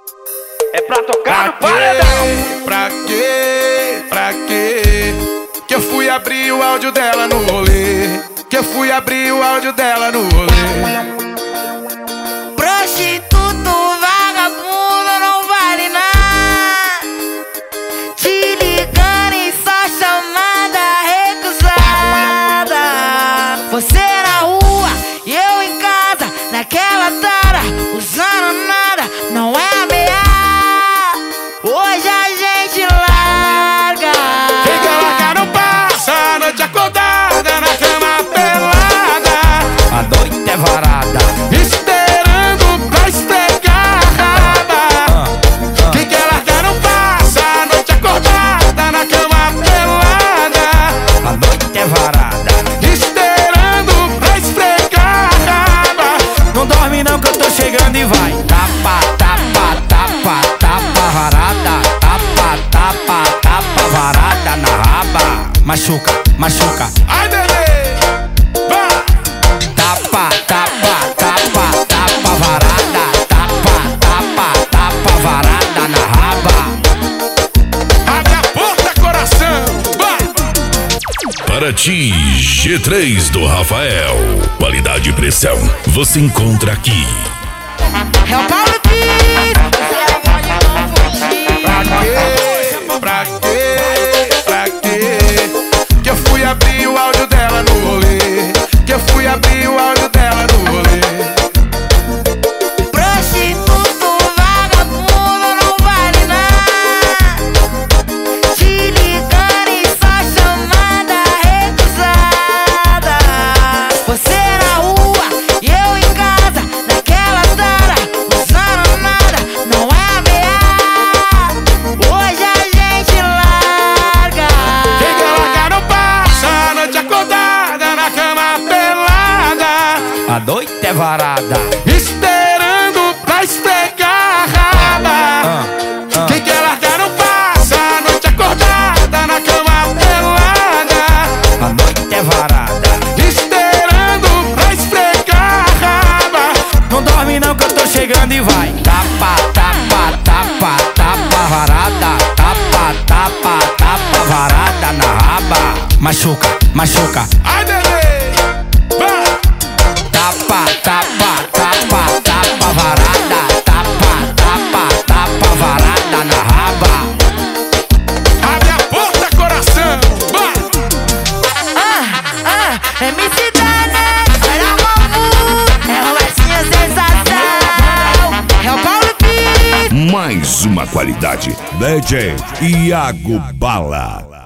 É pra tocar no paredão. Pra quê? Pra quê? Que eu fui abrir o áudio dela no rolê. Que eu fui abrir o áudio dela no rolê. Prostituto, vagabundo, não vale nada. Te ligando e só chamada recusada. Você na rua e eu em casa, naquela tara, usando nada, não é ameaça. Hoje a gente larga. Quem quer largar não passa a noite acordada na cama pelada. A noite é varada, esperando pra esfregar a raba. Quem quer largar não passa a noite acordada na cama pelada. a noite é varada. Esperando pra esfregar a raba. Não dorme não que eu tô chegando e vai. Tapa, tapa, tapa, tapa varada. Tapa, tapa, tapa varada na raba. Machuca, machuca. Ai, bebê, vai. Tapa, tapa, tapa, tapa varada. Tapa, tapa, tapa varada na raba. Abre a porta, coração, vai. Para ti, G3 do Rafael. Qualidade e pressão você encontra aqui. É o Paulo Pires. Você não pode não fugir. Pra quê? Pra quê? Que eu fui abrir o áudio dela no rolê. Que eu fui abrir o áudio dela no rolê. Prostituto, vagabundo, não vale nada. Te ligando e só chamada recusada. Você na rua e eu em casa, naquela tara, usando nada, não é ameaça. Hoje a gente larga. Quem quer largar não passa a noite acordada na cama pelada. A noite é varada. Esperando pra esfregar a raba. Quem quer largar não passa a noite acordada na cama pelada. A noite é varada. Esperando pra esfregar a raba. Não dorme não que eu tô chegando e vai. Tapa, tapa, tapa, tapa varada. Tapa, tapa, tapa varada na raba. Machuca, machuca. Ai, bebê, vai. Tapa, tapa, tapa, tapa varada. Tapa, tapa, tapa varada na raba. Abre a porta, coração, vai. MC Dana, olha o amor, é o Marcinho Sensação. É o Paulo Pires. Mais uma qualidade. DJ Iago Bala.